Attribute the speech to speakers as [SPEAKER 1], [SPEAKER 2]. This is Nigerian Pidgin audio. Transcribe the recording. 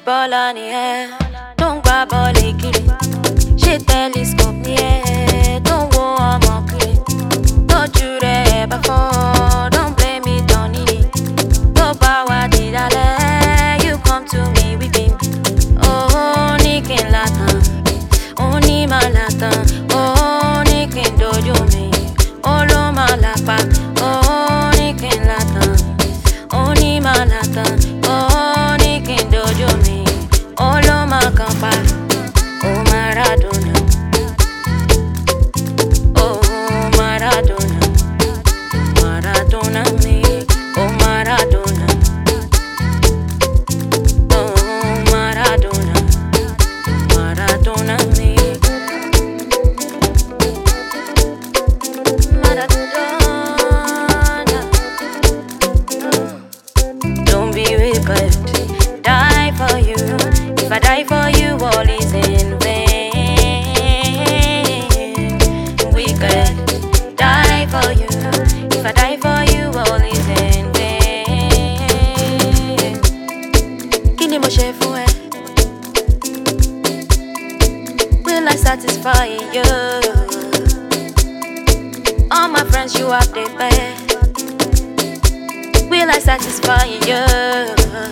[SPEAKER 1] Bola ni ẹ, tó ń gbá bọ́ọ̀lì kiri. Ṣé telescope ni ẹ, tó ń wo ọmọ kiri. Tójú rẹ̀ bá fọ́, don't blame it on it. Tó bá wá di lálẹ́, you come to me weeping. Oh, ní kí n látàn, ó ní máa látàn. Oh, ní kí n dojú mi, ó ló máa lápá. Oh, ní kí n látàn, ó ní máa látàn. Oh, ní kí n dojú mi, ó ló máa kàn pa. Oh, Maradona. Oh, Maradona. Maradona me. Oh, Maradona. Oh, Maradona. Maradona me. Maradona. Don't be wicked. Die for you. If I die for you, all is in vain. Wicked. Die for you. If I die for you, all is in vain. Kini mo ṣe fún ẹ? Will I satisfy you? All my friends, you have the best. Will I satisfy you?